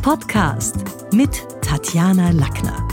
Podcast mit Tatjana Lackner.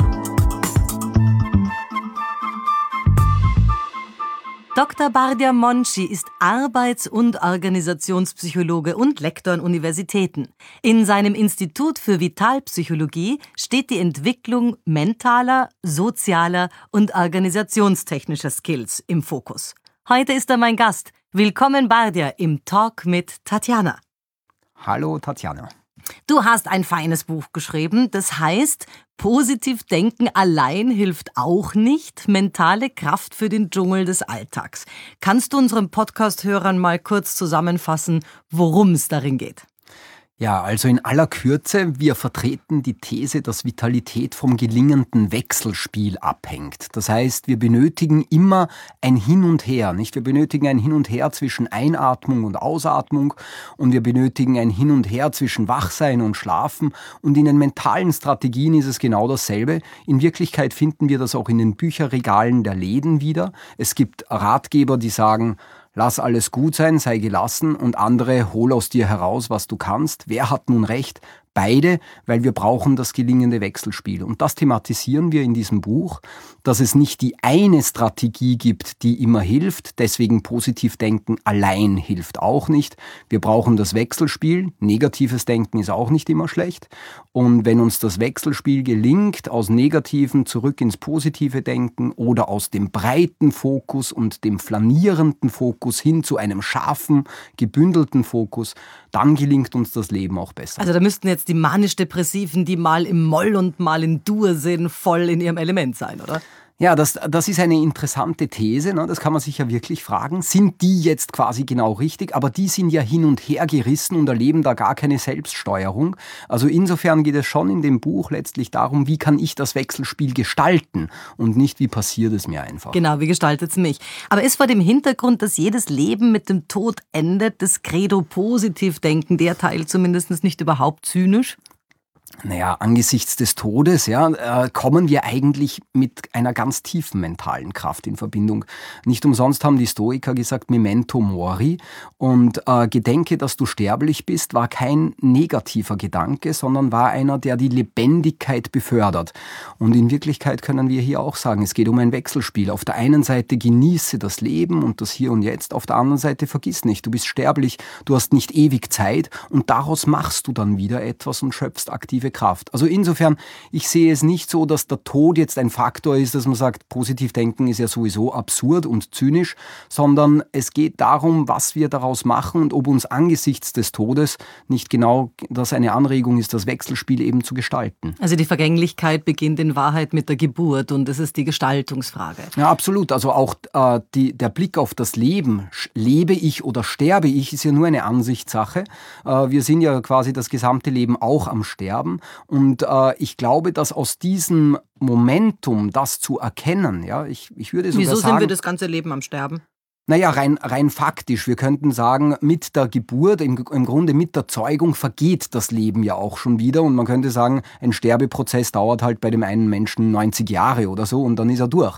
Dr. Bardya Monchi ist Arbeits- und Organisationspsychologe und Lektor an Universitäten. In seinem Institut für Vitalpsychologie steht die Entwicklung mentaler, sozialer und organisationstechnischer Skills im Fokus. Heute ist er mein Gast. Willkommen, Bardya, im Talk mit Tatjana. Hallo, Tatjana. Du hast ein feines Buch geschrieben, das heißt, positiv denken allein hilft auch nicht, mentale Kraft für den Dschungel des Alltags. Kannst du unseren Podcast-Hörern mal kurz zusammenfassen, worum es darin geht? Ja, also in aller Kürze, wir vertreten die These, dass Vitalität vom gelingenden Wechselspiel abhängt. Das heißt, wir benötigen immer ein Hin und Her, nicht? Wir benötigen ein Hin und Her zwischen Einatmung und Ausatmung und wir benötigen ein Hin und Her zwischen Wachsein und Schlafen. Und in den mentalen Strategien ist es genau dasselbe. In Wirklichkeit finden wir das auch in den Bücherregalen der Läden wieder. Es gibt Ratgeber, die sagen, lass alles gut sein, sei gelassen, und andere, hol aus dir heraus, was du kannst. Wer hat nun recht? Beide, weil wir brauchen das gelingende Wechselspiel. Und das thematisieren wir in diesem Buch, dass es nicht die eine Strategie gibt, die immer hilft. Deswegen positiv denken allein hilft auch nicht. Wir brauchen das Wechselspiel. Negatives Denken ist auch nicht immer schlecht. Und wenn uns das Wechselspiel gelingt, aus Negativen zurück ins positive Denken oder aus dem breiten Fokus und dem flanierenden Fokus hin zu einem scharfen, gebündelten Fokus, dann gelingt uns das Leben auch besser. Also da müssten jetzt die manisch-depressiven, die mal im Moll und mal in Dur sind, voll in ihrem Element sein, oder? Ja, das ist eine interessante These, ne? Das kann man sich ja wirklich fragen. Sind die jetzt quasi genau richtig? Aber die sind ja hin und her gerissen und erleben da gar keine Selbststeuerung. Also insofern geht es schon in dem Buch letztlich darum, wie kann ich das Wechselspiel gestalten und nicht, wie passiert es mir einfach. Genau, wie gestaltet es mich? Aber ist vor dem Hintergrund, dass jedes Leben mit dem Tod endet, das Credo positiv denken, der Teil zumindest nicht überhaupt zynisch? Naja, angesichts des Todes, kommen wir eigentlich mit einer ganz tiefen mentalen Kraft in Verbindung. Nicht umsonst haben die Stoiker gesagt, Memento mori. Und gedenke, dass du sterblich bist, war kein negativer Gedanke, sondern war einer, der die Lebendigkeit befördert. Und in Wirklichkeit können wir hier auch sagen, es geht um ein Wechselspiel. Auf der einen Seite genieße das Leben und das Hier und Jetzt, auf der anderen Seite vergiss nicht, du bist sterblich, du hast nicht ewig Zeit und daraus machst du dann wieder etwas und schöpfst aktive Kraft. Also insofern, ich sehe es nicht so, dass der Tod jetzt ein Faktor ist, dass man sagt, positiv denken ist ja sowieso absurd und zynisch, sondern es geht darum, was wir daraus machen und ob uns angesichts des Todes nicht genau das eine Anregung ist, das Wechselspiel eben zu gestalten. Also die Vergänglichkeit beginnt in Wahrheit mit der Geburt und das ist die Gestaltungsfrage. Ja, absolut. Also auch der Blick auf das Leben, lebe ich oder sterbe ich, ist ja nur eine Ansichtssache. Wir sind ja quasi das gesamte Leben auch am Sterben. Und ich glaube, dass aus diesem Momentum, das zu erkennen, ja, ich würde sogar Wieso sagen... sind wir das ganze Leben am Sterben? Naja, rein faktisch. Wir könnten sagen, mit der Geburt, im Grunde mit der Zeugung vergeht das Leben ja auch schon wieder. Und man könnte sagen, ein Sterbeprozess dauert halt bei dem einen Menschen 90 Jahre oder so und dann ist er durch.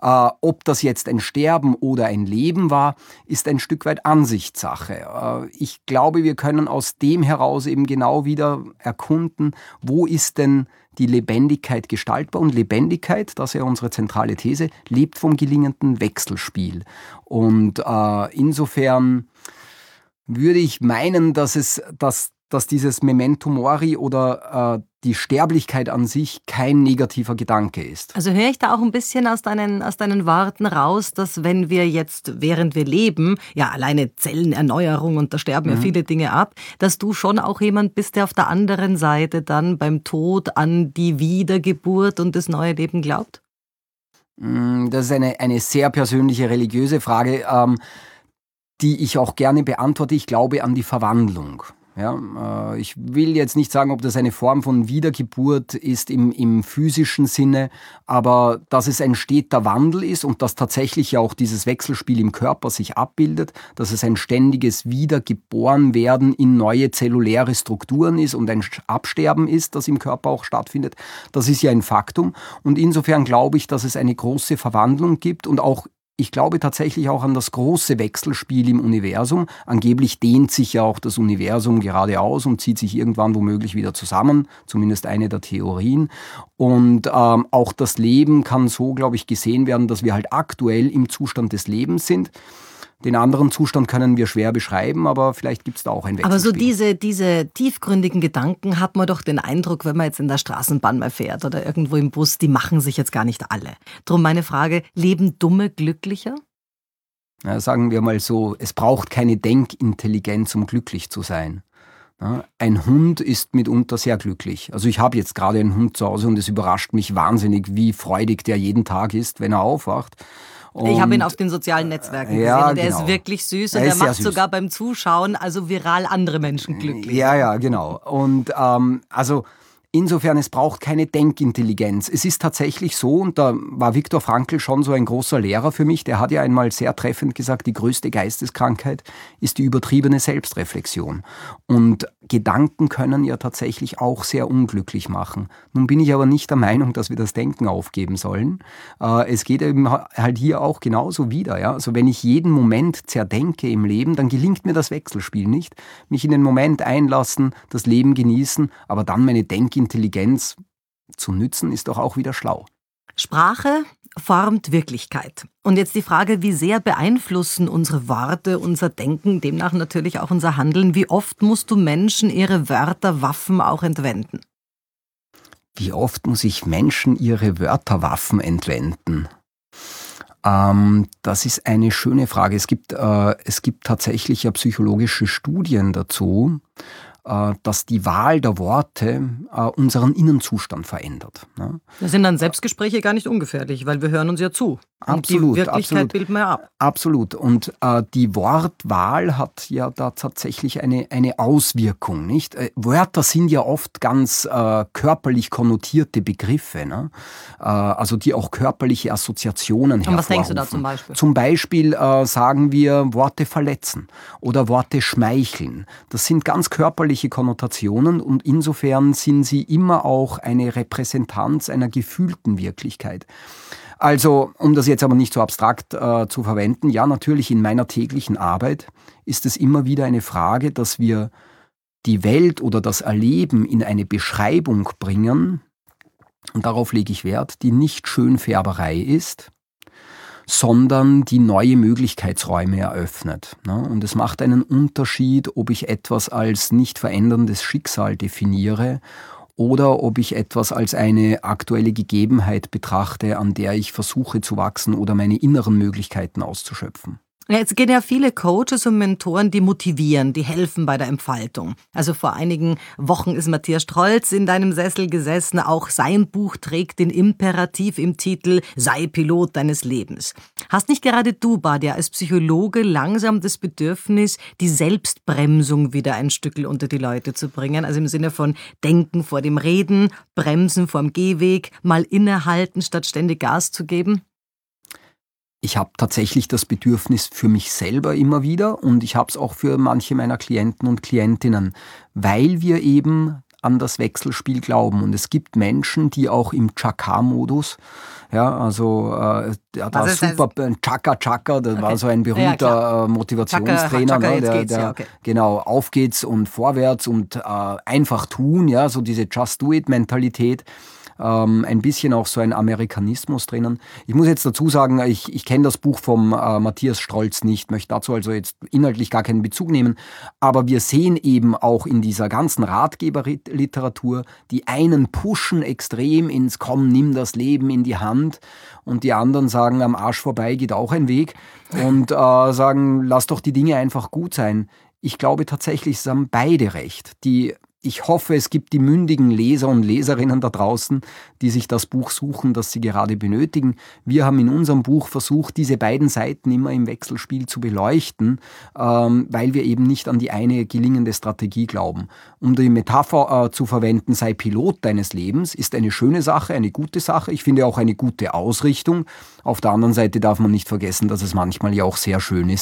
Ob das jetzt ein Sterben oder ein Leben war, ist ein Stück weit Ansichtssache. Ich glaube, wir können aus dem heraus eben genau wieder erkunden, wo ist denn die Lebendigkeit gestaltbar. Und Lebendigkeit, das ist ja unsere zentrale These, lebt vom gelingenden Wechselspiel. Und insofern würde ich meinen, dass dieses Memento mori oder die Sterblichkeit an sich kein negativer Gedanke ist. Also höre ich da auch ein bisschen aus deinen Worten raus, dass wenn wir jetzt, während wir leben, ja alleine Zellenerneuerung und da sterben ja viele Dinge ab, dass du schon auch jemand bist, der auf der anderen Seite dann beim Tod an die Wiedergeburt und das neue Leben glaubt? Das ist eine sehr persönliche religiöse Frage, die ich auch gerne beantworte. Ich glaube an die Verwandlung. Ja, ich will jetzt nicht sagen, ob das eine Form von Wiedergeburt ist im physischen Sinne, aber dass es ein steter Wandel ist und dass tatsächlich ja auch dieses Wechselspiel im Körper sich abbildet, dass es ein ständiges Wiedergeborenwerden in neue zelluläre Strukturen ist und ein Absterben ist, das im Körper auch stattfindet, das ist ja ein Faktum. Und insofern glaube ich, dass es eine große Verwandlung gibt und auch ich glaube tatsächlich auch an das große Wechselspiel im Universum. Angeblich dehnt sich ja auch das Universum geradeaus und zieht sich irgendwann womöglich wieder zusammen, zumindest eine der Theorien. Und auch das Leben kann so, glaube ich, gesehen werden, dass wir halt aktuell im Zustand des Lebens sind. Den anderen Zustand können wir schwer beschreiben, aber vielleicht gibt es da auch ein Wechselspiel. Aber so diese tiefgründigen Gedanken hat man doch den Eindruck, wenn man jetzt in der Straßenbahn mal fährt oder irgendwo im Bus, die machen sich jetzt gar nicht alle. Drum meine Frage, leben Dumme glücklicher? Ja, sagen wir mal so, es braucht keine Denkintelligenz, um glücklich zu sein. Ja, ein Hund ist mitunter sehr glücklich. Also ich habe jetzt gerade einen Hund zu Hause und es überrascht mich wahnsinnig, wie freudig der jeden Tag ist, wenn er aufwacht. Ich habe ihn auf den sozialen Netzwerken gesehen und er ist wirklich süß und er macht sogar beim Zuschauen also viral andere Menschen glücklich. Ja, genau. Und also insofern, es braucht keine Denkintelligenz. Es ist tatsächlich so, und da war Viktor Frankl schon so ein großer Lehrer für mich, der hat ja einmal sehr treffend gesagt, die größte Geisteskrankheit ist die übertriebene Selbstreflexion. Und Gedanken können ja tatsächlich auch sehr unglücklich machen. Nun bin ich aber nicht der Meinung, dass wir das Denken aufgeben sollen. Es geht eben halt hier auch genauso wieder. Ja? Also wenn ich jeden Moment zerdenke im Leben, dann gelingt mir das Wechselspiel nicht. Mich in den Moment einlassen, das Leben genießen, aber dann meine Denkintelligenz zu nützen, ist doch auch wieder schlau. Sprache formt Wirklichkeit. Und jetzt die Frage, wie sehr beeinflussen unsere Worte, unser Denken, demnach natürlich auch unser Handeln? Wie oft musst du Menschen ihre Wörter, Waffen auch entwenden? Wie oft muss ich Menschen ihre Wörter, Waffen entwenden? Das ist eine schöne Frage. Es gibt tatsächlich ja psychologische Studien dazu, dass die Wahl der Worte unseren Innenzustand verändert. Ne? Da sind dann Selbstgespräche gar nicht ungefährlich, weil wir hören uns ja zu. Absolut, und die Wirklichkeit bilden wir ja ab. Absolut. Und die Wortwahl hat ja da tatsächlich eine Auswirkung, nicht? Wörter sind ja oft ganz körperlich konnotierte Begriffe, ne? Also die auch körperliche Assoziationen hervorrufen. Und was denkst du da zum Beispiel? Zum Beispiel sagen wir Worte verletzen oder Worte schmeicheln. Das sind ganz körperliche Konnotationen und insofern sind sie immer auch eine Repräsentanz einer gefühlten Wirklichkeit. Also, um das jetzt aber nicht so abstrakt zu verwenden, ja, natürlich in meiner täglichen Arbeit ist es immer wieder eine Frage, dass wir die Welt oder das Erleben in eine Beschreibung bringen, und darauf lege ich Wert, die nicht Schönfärberei ist, sondern die neue Möglichkeitsräume eröffnet. Und es macht einen Unterschied, ob ich etwas als nicht veränderndes Schicksal definiere oder ob ich etwas als eine aktuelle Gegebenheit betrachte, an der ich versuche zu wachsen oder meine inneren Möglichkeiten auszuschöpfen. Ja, jetzt gehen ja viele Coaches und Mentoren, die motivieren, die helfen bei der Entfaltung. Also vor einigen Wochen ist Matthias Strolz in deinem Sessel gesessen. Auch sein Buch trägt den Imperativ im Titel »Sei Pilot deines Lebens«. Hast nicht gerade du, Bardia, als Psychologe langsam das Bedürfnis, die Selbstbremsung wieder ein Stückel unter die Leute zu bringen? Also im Sinne von Denken vor dem Reden, Bremsen vorm Gehweg, mal innehalten, statt ständig Gas zu geben? Ich habe tatsächlich das Bedürfnis für mich selber immer wieder und ich habe es auch für manche meiner Klienten und Klientinnen, weil wir eben an das Wechselspiel glauben. Und es gibt Menschen, die auch im Chakra-Modus, ja, also da war super, Chaka, das war so ein berühmter Motivationstrainer, Chaka, okay. Genau, auf geht's und vorwärts und einfach tun, ja, so diese Just-Do-It-Mentalität. Ein bisschen auch so ein Amerikanismus drinnen. Ich muss jetzt dazu sagen, ich kenne das Buch vom Matthias Strolz nicht, möchte dazu also jetzt inhaltlich gar keinen Bezug nehmen, aber wir sehen eben auch in dieser ganzen Ratgeberliteratur, die einen pushen extrem ins Komm, nimm das Leben in die Hand und die anderen sagen, am Arsch vorbei geht auch ein Weg und sagen, lass doch die Dinge einfach gut sein. Ich glaube tatsächlich, es haben beide recht. Ich hoffe, es gibt die mündigen Leser und Leserinnen da draußen, die sich das Buch suchen, das sie gerade benötigen. Wir haben in unserem Buch versucht, diese beiden Seiten immer im Wechselspiel zu beleuchten, weil wir eben nicht an die eine gelingende Strategie glauben. Um die Metapher zu verwenden, sei Pilot deines Lebens, ist eine schöne Sache, eine gute Sache. Ich finde auch eine gute Ausrichtung. Auf der anderen Seite darf man nicht vergessen, dass es manchmal ja auch sehr schön ist,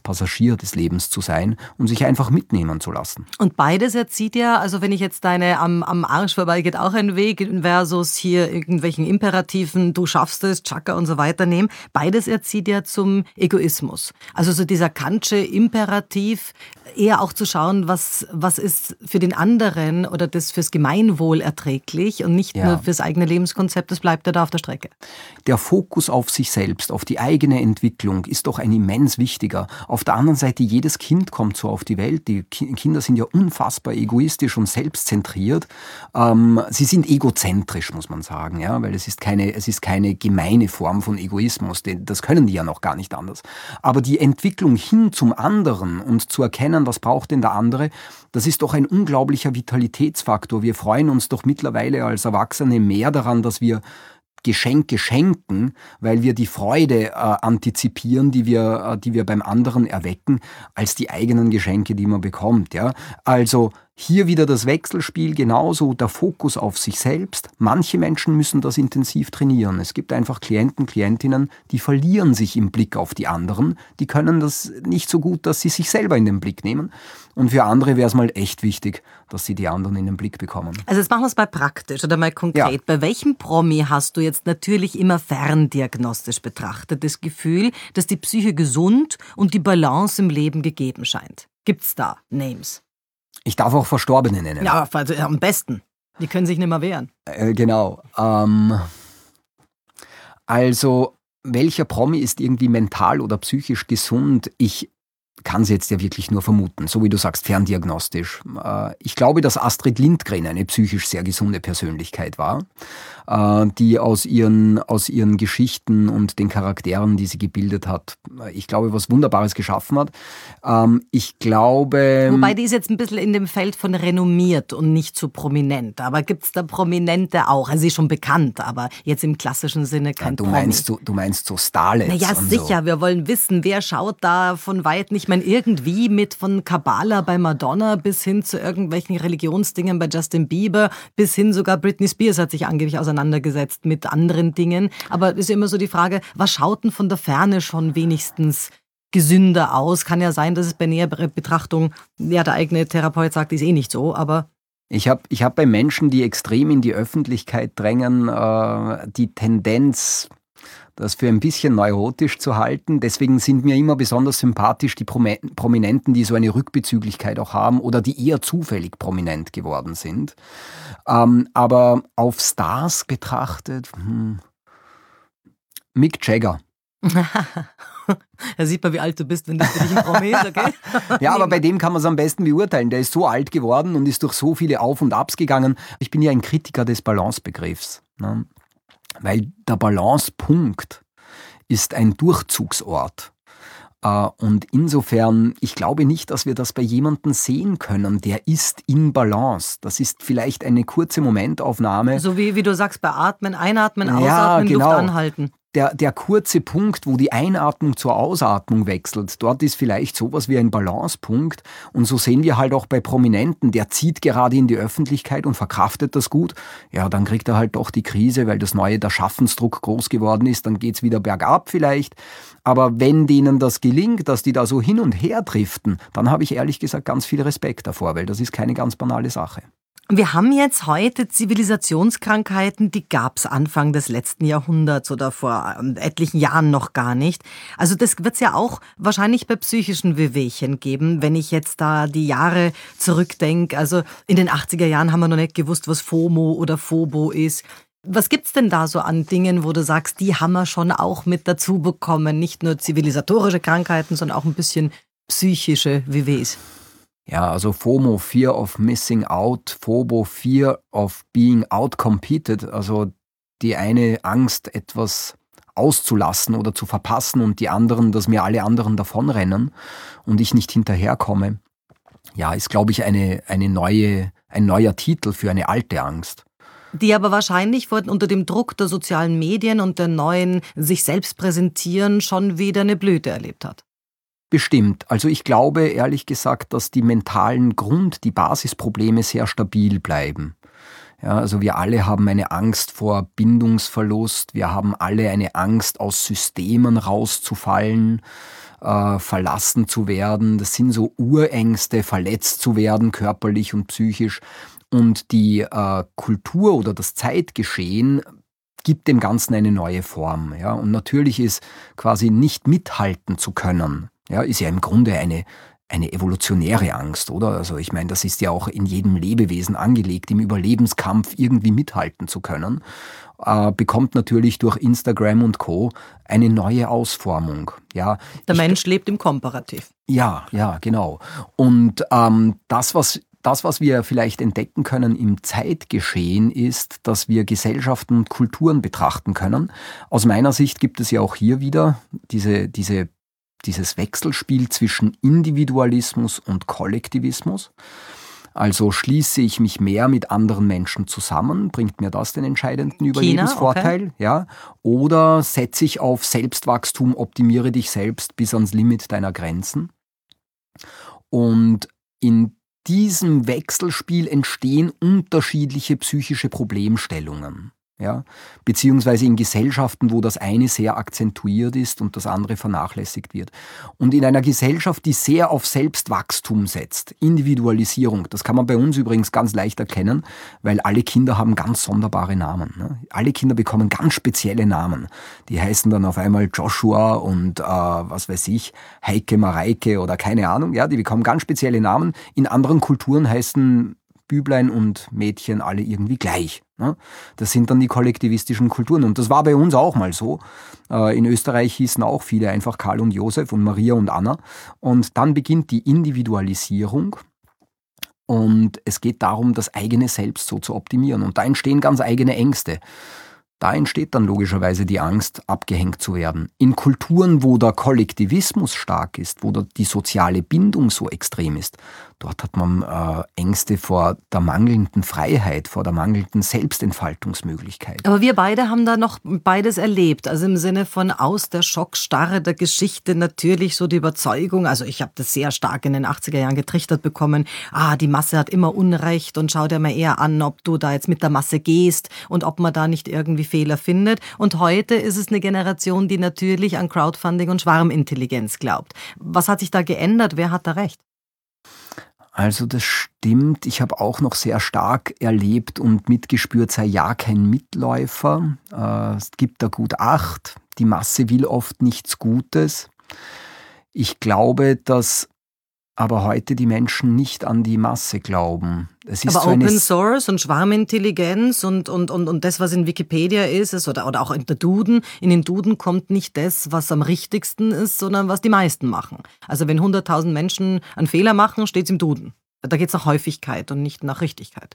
Passagier des Lebens zu sein und sich einfach mitnehmen zu lassen. Und beides erzieht ja, also wenn ich jetzt deine am Arsch vorbei geht auch ein Weg versus hier irgendwelchen Imperativen, du schaffst es, Chaka und so weiter nehmen, beides erzieht ja zum Egoismus. Also so dieser Kantsche Imperativ, eher auch zu schauen, was ist für den anderen oder das fürs Gemeinwohl erträglich und nicht nur fürs eigene Lebenskonzept, das bleibt ja da auf der Strecke. Der Fokus auf sich selbst, auf die eigene Entwicklung ist doch ein immens wichtiger. Auf der anderen Seite, jedes Kind kommt so auf die Welt. Die Kinder sind ja unfassbar egoistisch und selbstzentriert. Sie sind egozentrisch, muss man sagen, ja, weil es ist keine gemeine Form von Egoismus. Das können die ja noch gar nicht anders. Aber die Entwicklung hin zum anderen und zu erkennen, was braucht denn der andere, das ist doch ein unglaublicher Vitalitätsfaktor. Wir freuen uns doch mittlerweile als Erwachsene mehr daran, dass wir Geschenke schenken, weil wir die Freude antizipieren, die wir beim anderen erwecken, als die eigenen Geschenke, die man bekommt. Ja? Also hier wieder das Wechselspiel, genauso der Fokus auf sich selbst. Manche Menschen müssen das intensiv trainieren. Es gibt einfach Klienten, Klientinnen, die verlieren sich im Blick auf die anderen. Die können das nicht so gut, dass sie sich selber in den Blick nehmen. Und für andere wäre es mal echt wichtig, dass sie die anderen in den Blick bekommen. Also jetzt machen wir es mal praktisch oder mal konkret. Ja. Bei welchem Promi hast du jetzt natürlich immer ferndiagnostisch betrachtet das Gefühl, dass die Psyche gesund und die Balance im Leben gegeben scheint? Gibt's da Names? Ich darf auch Verstorbene nennen. Ja, also am besten. Die können sich nicht mehr wehren. Genau. Also, welcher Promi ist irgendwie mental oder psychisch gesund? Ich kann es jetzt ja wirklich nur vermuten, so wie du sagst, ferndiagnostisch. Ich glaube, dass Astrid Lindgren eine psychisch sehr gesunde Persönlichkeit war, die aus ihren Geschichten und den Charakteren, die sie gebildet hat, ich glaube, was Wunderbares geschaffen hat. Ich glaube... Wobei die ist jetzt ein bisschen in dem Feld von renommiert und nicht so prominent. Aber gibt es da Prominente auch? Also sie ist schon bekannt, aber jetzt im klassischen Sinne kein Promi. Du meinst so Starlets? Naja, sicher. So. Wir wollen wissen, wer schaut da von weit nicht. Ich meine, irgendwie mit von Kabbala bei Madonna bis hin zu irgendwelchen Religionsdingen bei Justin Bieber, bis hin sogar Britney Spears hat sich angeblich auseinandergesetzt mit anderen Dingen. Aber es ist immer so die Frage, was schaut denn von der Ferne schon wenigstens gesünder aus? Kann ja sein, dass es bei näherer Betrachtung, ja, der eigene Therapeut sagt, ist eh nicht so, aber... Ich hab bei Menschen, die extrem in die Öffentlichkeit drängen, die Tendenz, das für ein bisschen neurotisch zu halten. Deswegen sind mir immer besonders sympathisch die Prominenten, die so eine Rückbezüglichkeit auch haben oder die eher zufällig prominent geworden sind. Aber auf Stars betrachtet, Mick Jagger. Da sieht man, wie alt du bist, wenn das für dich ein Promi ist, okay? Ja, aber bei dem kann man es am besten beurteilen. Der ist so alt geworden und ist durch so viele Auf und Abs gegangen. Ich bin ja ein Kritiker des Balancebegriffs, ne? Weil der Balancepunkt ist ein Durchzugsort. Und insofern, ich glaube nicht, dass wir das bei jemandem sehen können, der ist in Balance. Das ist vielleicht eine kurze Momentaufnahme. So wie du sagst, bei Atmen, Einatmen, Ausatmen, genau. Luft anhalten. Der kurze Punkt, wo die Einatmung zur Ausatmung wechselt, dort ist vielleicht sowas wie ein Balancepunkt. Und so sehen wir halt auch bei Prominenten, der zieht gerade in die Öffentlichkeit und verkraftet das gut. Ja, dann kriegt er halt doch die Krise, weil der Schaffensdruck groß geworden ist, dann geht's wieder bergab vielleicht. Aber wenn denen das gelingt, dass die da so hin und her driften, dann habe ich ehrlich gesagt ganz viel Respekt davor, weil das ist keine ganz banale Sache. Wir haben jetzt heute Zivilisationskrankheiten, die gab's Anfang des letzten Jahrhunderts oder vor etlichen Jahren noch gar nicht. Also das wird's ja auch wahrscheinlich bei psychischen Wehwehchen geben, wenn ich jetzt da die Jahre zurückdenke. Also in den 80er Jahren haben wir noch nicht gewusst, was FOMO oder Phobo ist. Was gibt's denn da so an Dingen, wo du sagst, die haben wir schon auch mit dazu bekommen? Nicht nur zivilisatorische Krankheiten, sondern auch ein bisschen psychische Wehwehs. Ja, also FOMO, Fear of Missing Out, Phobo, Fear of Being Outcompeted, also die eine Angst, etwas auszulassen oder zu verpassen und die anderen, dass mir alle anderen davonrennen und ich nicht hinterherkomme. Ja, ist, glaube ich, ein neuer Titel für eine alte Angst. Die aber wahrscheinlich unter dem Druck der sozialen Medien und der neuen sich selbst präsentieren schon wieder eine Blüte erlebt hat. Bestimmt. Also ich glaube ehrlich gesagt, dass die mentalen die Basisprobleme sehr stabil bleiben. Ja, also wir alle haben eine Angst vor Bindungsverlust, wir haben alle eine Angst, aus Systemen rauszufallen. verlassen zu werden. Das sind so Urängste, verletzt zu werden, körperlich und psychisch. Und die Kultur oder das Zeitgeschehen gibt dem Ganzen eine neue Form. Ja? Und natürlich ist quasi nicht mithalten zu können, ja, ist ja im Grunde eine evolutionäre Angst, oder? Also ich meine, das ist ja auch in jedem Lebewesen angelegt, im Überlebenskampf irgendwie mithalten zu können, bekommt natürlich durch Instagram und Co. eine neue Ausformung. Ja, der Mensch lebt im Komparativ. Ja, genau. Und das, was wir vielleicht entdecken können im Zeitgeschehen, ist, dass wir Gesellschaften und Kulturen betrachten können. Aus meiner Sicht gibt es ja auch hier wieder dieses Wechselspiel zwischen Individualismus und Kollektivismus. Also schließe ich mich mehr mit anderen Menschen zusammen, bringt mir das den entscheidenden Überlebensvorteil? Okay. Ja? Oder setze ich auf Selbstwachstum, optimiere dich selbst bis ans Limit deiner Grenzen? Und in diesem Wechselspiel entstehen unterschiedliche psychische Problemstellungen. Ja, beziehungsweise in Gesellschaften, wo das eine sehr akzentuiert ist und das andere vernachlässigt wird. Und in einer Gesellschaft, die sehr auf Selbstwachstum setzt, Individualisierung, das kann man bei uns übrigens ganz leicht erkennen, weil alle Kinder haben ganz sonderbare Namen. Ne? Alle Kinder bekommen ganz spezielle Namen. Die heißen dann auf einmal Joshua und was weiß ich, Heike, Mareike oder keine Ahnung. Ja, die bekommen ganz spezielle Namen. In anderen Kulturen heißen Büblein und Mädchen alle irgendwie gleich. Das sind dann die kollektivistischen Kulturen. Und das war bei uns auch mal so. In Österreich hießen auch viele einfach Karl und Josef und Maria und Anna. Und dann beginnt die Individualisierung. Und es geht darum, das eigene Selbst so zu optimieren. Und da entstehen ganz eigene Ängste. Da entsteht dann logischerweise die Angst, abgehängt zu werden. In Kulturen, wo der Kollektivismus stark ist, wo die soziale Bindung so extrem ist, dort hat man Ängste vor der mangelnden Freiheit, vor der mangelnden Selbstentfaltungsmöglichkeit. Aber wir beide haben da noch beides erlebt. Also im Sinne von aus der Schockstarre der Geschichte natürlich so die Überzeugung, also ich habe das sehr stark in den 80er Jahren getrichtert bekommen, die Masse hat immer Unrecht und schau dir mal eher an, ob du da jetzt mit der Masse gehst und ob man da nicht irgendwie Fehler findet. Und heute ist es eine Generation, die natürlich an Crowdfunding und Schwarmintelligenz glaubt. Was hat sich da geändert? Wer hat da recht? Also das stimmt. Ich habe auch noch sehr stark erlebt und mitgespürt, sei ja kein Mitläufer. Es gibt da gut Acht. Die Masse will oft nichts Gutes. Ich glaube, dass aber heute die Menschen nicht an die Masse glauben. Es ist aber so Open Source und Schwarmintelligenz und das, was in Wikipedia ist oder auch in der Duden, in den Duden kommt nicht das, was am richtigsten ist, sondern was die meisten machen. Also wenn 100.000 Menschen einen Fehler machen, steht es im Duden. Da geht es nach Häufigkeit und nicht nach Richtigkeit.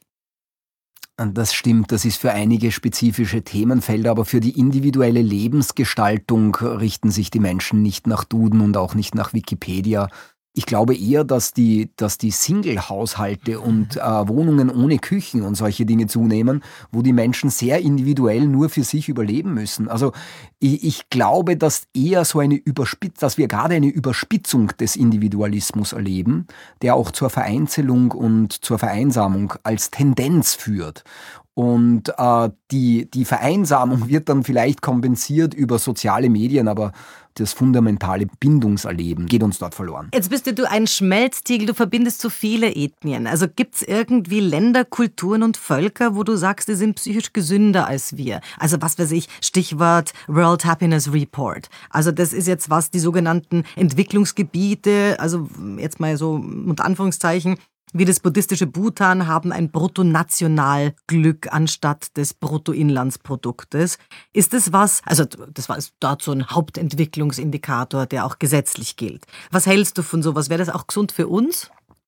Das stimmt, das ist für einige spezifische Themenfelder, aber für die individuelle Lebensgestaltung richten sich die Menschen nicht nach Duden und auch nicht nach Wikipedia. Ich glaube eher, dass die Single-Haushalte und Wohnungen ohne Küchen und solche Dinge zunehmen, wo die Menschen sehr individuell nur für sich überleben müssen. Also ich glaube, dass eher so dass wir gerade eine Überspitzung des Individualismus erleben, der auch zur Vereinzelung und zur Vereinsamung als Tendenz führt. Und die Vereinsamung wird dann vielleicht kompensiert über soziale Medien, aber das fundamentale Bindungserleben geht uns dort verloren. Jetzt bist du ein Schmelztiegel, du verbindest so viele Ethnien. Also gibt es irgendwie Länder, Kulturen und Völker, wo du sagst, die sind psychisch gesünder als wir? Also was weiß ich, Stichwort World Happiness Report. Also das ist jetzt was, die sogenannten Entwicklungsgebiete, also jetzt mal so unter Anführungszeichen, wie das buddhistische Bhutan haben ein Bruttonationalglück anstatt des Bruttoinlandsproduktes. Ist das was, also das war dort so ein Hauptentwicklungsindikator, der auch gesetzlich gilt. Was hältst du von sowas? Wäre das auch gesund für uns?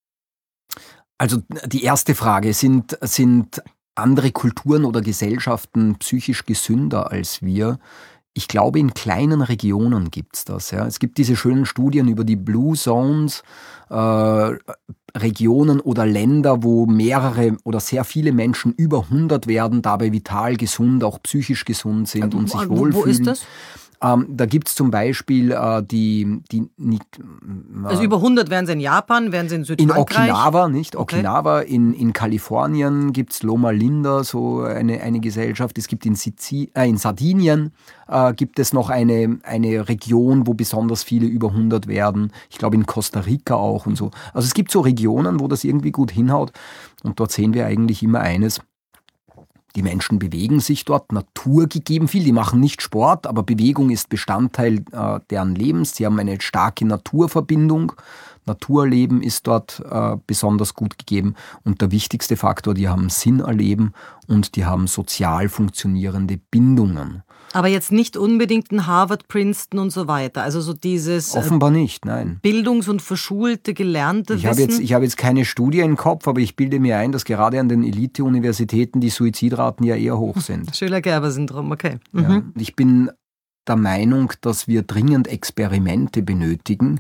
Also die erste Frage, sind andere Kulturen oder Gesellschaften psychisch gesünder als wir? Ich glaube, in kleinen Regionen gibt's das. Ja. Es gibt diese schönen Studien über die Blue Zones, Regionen oder Länder, wo mehrere oder sehr viele Menschen über 100 werden, dabei vital gesund, auch psychisch gesund sind und sich wohlfühlen. Wo ist das? Da gibt es zum Beispiel also über 100 wären sie in Japan, wären sie in Südfrankreich? In Okinawa, nicht? Okay. Okinawa, in Kalifornien gibt es Loma Linda, so eine Gesellschaft. Es gibt in Sardinien gibt es noch eine Region, wo besonders viele über 100 werden. Ich glaube in Costa Rica auch und so. Also es gibt so Regionen, wo das irgendwie gut hinhaut. Und dort sehen wir eigentlich immer eines: Die Menschen bewegen sich dort, naturgegeben viel. Die machen nicht Sport, aber Bewegung ist Bestandteil deren Lebens. Sie haben eine starke Naturverbindung. Naturleben ist dort besonders gut gegeben. Und der wichtigste Faktor, die haben Sinn erleben und die haben sozial funktionierende Bindungen. Aber jetzt nicht unbedingt in Harvard, Princeton und so weiter. Also so dieses offenbar nicht, nein. Bildungs- und verschulte, gelernte Wissen. Ich habe jetzt keine Studie im Kopf, aber ich bilde mir ein, dass gerade an den Elite-Universitäten die Suizidraten ja eher hoch sind. Schüler-Gerber-Syndrom, okay. Ja. Ich bin der Meinung, dass wir dringend Experimente benötigen,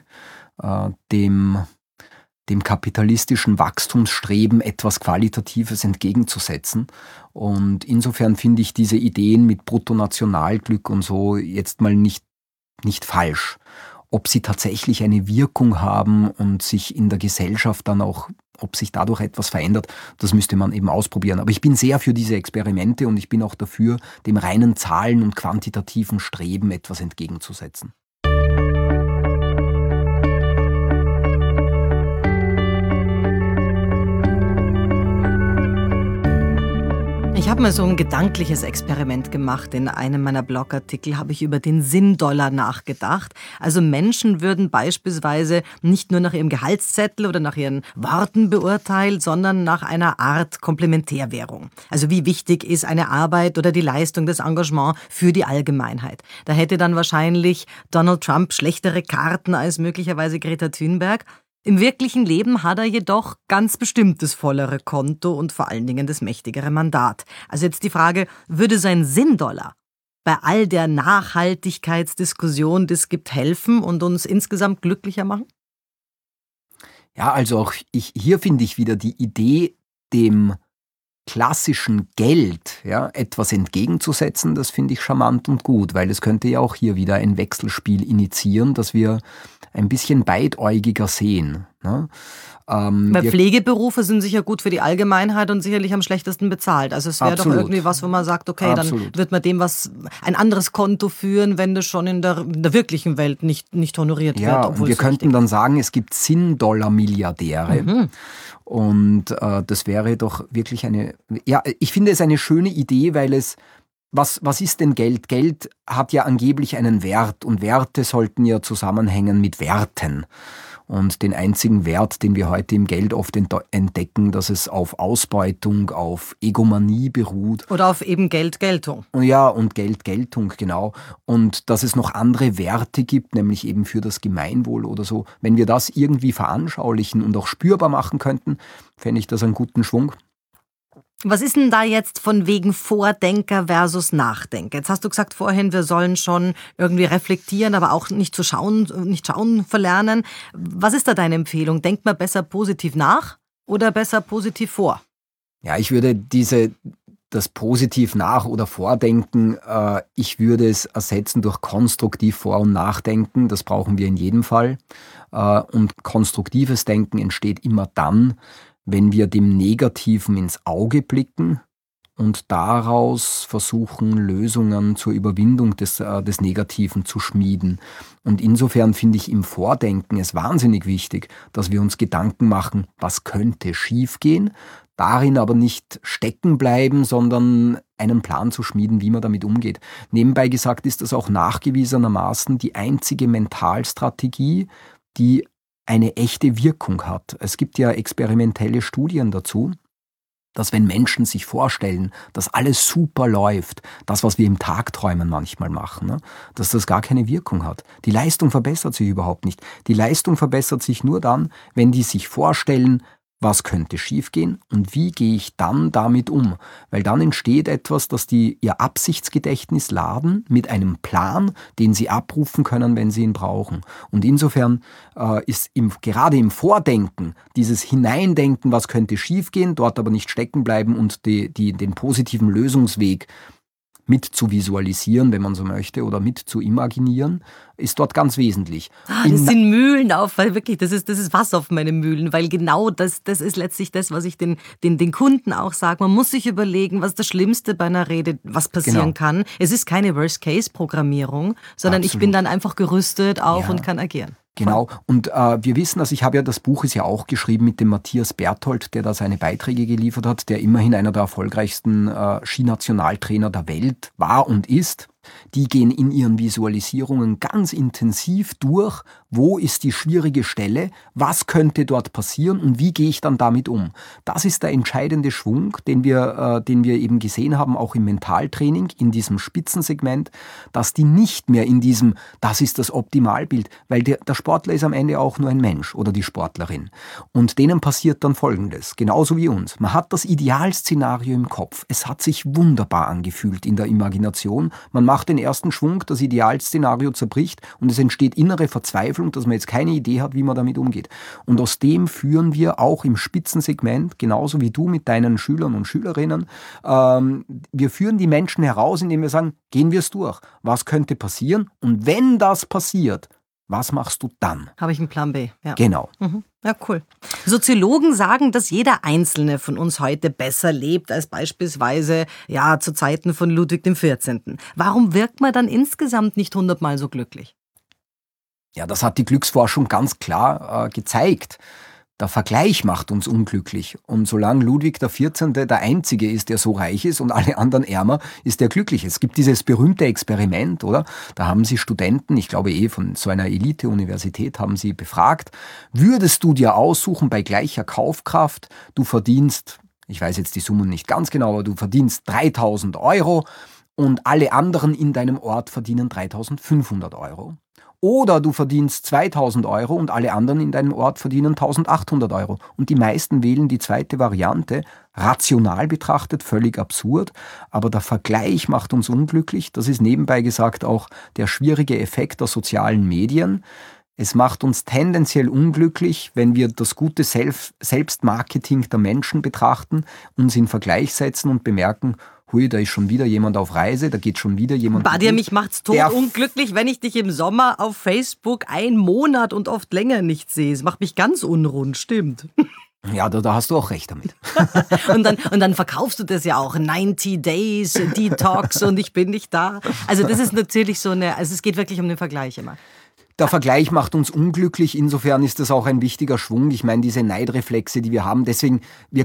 dem kapitalistischen Wachstumsstreben etwas Qualitatives entgegenzusetzen. Und insofern finde ich diese Ideen mit Bruttonationalglück und so jetzt mal nicht falsch. Ob sie tatsächlich eine Wirkung haben und sich in der Gesellschaft dann auch, ob sich dadurch etwas verändert, das müsste man eben ausprobieren. Aber ich bin sehr für diese Experimente und ich bin auch dafür, dem reinen Zahlen- und quantitativen Streben etwas entgegenzusetzen. Ich habe mal so ein gedankliches Experiment gemacht. In einem meiner Blogartikel habe ich über den Sinn-Dollar nachgedacht. Also Menschen würden beispielsweise nicht nur nach ihrem Gehaltszettel oder nach ihren Worten beurteilt, sondern nach einer Art Komplementärwährung. Also wie wichtig ist eine Arbeit oder die Leistung, das Engagement für die Allgemeinheit. Da hätte dann wahrscheinlich Donald Trump schlechtere Karten als möglicherweise Greta Thunberg. Im wirklichen Leben hat er jedoch ganz bestimmt das vollere Konto und vor allen Dingen das mächtigere Mandat. Also jetzt die Frage, würde sein Sinn-Dollar bei all der Nachhaltigkeitsdiskussion, die es gibt, helfen und uns insgesamt glücklicher machen? Ja, also auch hier finde ich wieder die Idee, dem klassischen Geld etwas entgegenzusetzen, das finde ich charmant und gut, weil es könnte ja auch hier wieder ein Wechselspiel initiieren, das wir ein bisschen beidäugiger sehen. Ne? Weil Pflegeberufe sind sicher gut für die Allgemeinheit und sicherlich am schlechtesten bezahlt. Also es wäre doch irgendwie was, wo man sagt, okay, dann wird man dem ein anderes Konto führen, wenn das schon in der wirklichen Welt nicht honoriert wird. Ja, und wir könnten dann sagen, es gibt Sinn-Dollar-Milliardäre. Mhm. Und das wäre doch wirklich ich finde es eine schöne Idee, weil was ist denn Geld? Geld hat ja angeblich einen Wert und Werte sollten ja zusammenhängen mit Werten. Und den einzigen Wert, den wir heute im Geld oft entdecken, dass es auf Ausbeutung, auf Egomanie beruht. Oder auf eben Geldgeltung. Ja, und Geldgeltung, genau. Und dass es noch andere Werte gibt, nämlich eben für das Gemeinwohl oder so. Wenn wir das irgendwie veranschaulichen und auch spürbar machen könnten, fände ich das einen guten Schwung. Was ist denn da jetzt von wegen Vordenker versus Nachdenker? Jetzt hast du gesagt vorhin, wir sollen schon irgendwie reflektieren, aber auch nicht schauen verlernen. Was ist da deine Empfehlung? Denkt man besser positiv nach oder besser positiv vor? Ja, ich würde das positiv nach- oder vordenken, ich würde es ersetzen durch konstruktiv vor- und nachdenken. Das brauchen wir in jedem Fall. Und konstruktives Denken entsteht immer dann, wenn wir dem Negativen ins Auge blicken und daraus versuchen, Lösungen zur Überwindung des Negativen zu schmieden. Und insofern finde ich im Vordenken es wahnsinnig wichtig, dass wir uns Gedanken machen, was könnte schiefgehen, darin aber nicht stecken bleiben, sondern einen Plan zu schmieden, wie man damit umgeht. Nebenbei gesagt ist das auch nachgewiesenermaßen die einzige Mentalstrategie, die eine echte Wirkung hat. Es gibt ja experimentelle Studien dazu, dass wenn Menschen sich vorstellen, dass alles super läuft, das, was wir im Tagträumen manchmal machen, ne, dass das gar keine Wirkung hat. Die Leistung verbessert sich überhaupt nicht. Die Leistung verbessert sich nur dann, wenn die sich vorstellen, was könnte schiefgehen und wie gehe ich dann damit um? Weil dann entsteht etwas, das die ihr Absichtsgedächtnis laden mit einem Plan, den sie abrufen können, wenn sie ihn brauchen. Und insofern ist gerade im Vordenken dieses Hineindenken, was könnte schiefgehen, dort aber nicht stecken bleiben und den positiven Lösungsweg mit zu visualisieren, wenn man so möchte, oder mit zu imaginieren, ist dort ganz wesentlich. Das sind Mühlen auf, weil wirklich, das ist Wasser auf meine Mühlen, weil genau das ist letztlich das, was ich den Kunden auch sage. Man muss sich überlegen, was das Schlimmste bei einer Rede, was passieren kann. Es ist keine Worst-Case-Programmierung, sondern ich bin dann einfach gerüstet auf und kann agieren. Genau, und wir wissen, also ich habe ja, das Buch ist ja auch geschrieben mit dem Matthias Berthold, der da seine Beiträge geliefert hat, der immerhin einer der erfolgreichsten Skinationaltrainer der Welt war und ist. Die gehen in ihren Visualisierungen ganz intensiv durch, wo ist die schwierige Stelle, was könnte dort passieren und wie gehe ich dann damit um. Das ist der entscheidende Schwung, den wir eben gesehen haben, auch im Mentaltraining, in diesem Spitzensegment, dass die nicht mehr in diesem, das ist das Optimalbild, weil der Sportler ist am Ende auch nur ein Mensch oder die Sportlerin. Und denen passiert dann Folgendes, genauso wie uns. Man hat das Idealszenario im Kopf. Es hat sich wunderbar angefühlt in der Imagination. Man macht den ersten Schwung, das Idealszenario zerbricht und es entsteht innere Verzweiflung, dass man jetzt keine Idee hat, wie man damit umgeht. Und aus dem führen wir auch im Spitzensegment, genauso wie du mit deinen Schülern und Schülerinnen, wir führen die Menschen heraus, indem wir sagen, gehen wir es durch. Was könnte passieren? Und wenn das passiert, was machst du dann? Habe ich einen Plan B. Ja. Genau. Ja, cool. Soziologen sagen, dass jeder Einzelne von uns heute besser lebt als beispielsweise zu Zeiten von Ludwig XIV. Warum wirkt man dann insgesamt nicht 100-mal so glücklich? Ja, das hat die Glücksforschung ganz klar gezeigt. Der Vergleich macht uns unglücklich. Und solange Ludwig XIV. Der Einzige ist, der so reich ist und alle anderen ärmer, ist der glücklich. Es gibt dieses berühmte Experiment, oder? Da haben sie Studenten, ich glaube von so einer Elite-Universität, haben sie befragt, würdest du dir aussuchen, bei gleicher Kaufkraft, du verdienst, ich weiß jetzt die Summen nicht ganz genau, aber du verdienst 3.000 Euro und alle anderen in deinem Ort verdienen 3.500 Euro. Oder du verdienst 2.000 Euro und alle anderen in deinem Ort verdienen 1.800 Euro. Und die meisten wählen die zweite Variante, rational betrachtet, völlig absurd. Aber der Vergleich macht uns unglücklich. Das ist nebenbei gesagt auch der schwierige Effekt der sozialen Medien. Es macht uns tendenziell unglücklich, wenn wir das gute Selbstmarketing der Menschen betrachten, uns in Vergleich setzen und bemerken, hui, da ist schon wieder jemand auf Reise, da geht schon wieder jemand. Badia, mich macht's unglücklich, wenn ich dich im Sommer auf Facebook 1 Monat und oft länger nicht sehe. Es macht mich ganz unrund, stimmt. Ja, da hast du auch recht damit. und dann verkaufst du das ja auch. 90 Days, Detox und ich bin nicht da. Also das ist natürlich es geht wirklich um den Vergleich immer. Der Vergleich macht uns unglücklich, insofern ist das auch ein wichtiger Schwung. Ich meine, diese Neidreflexe, die wir haben, deswegen,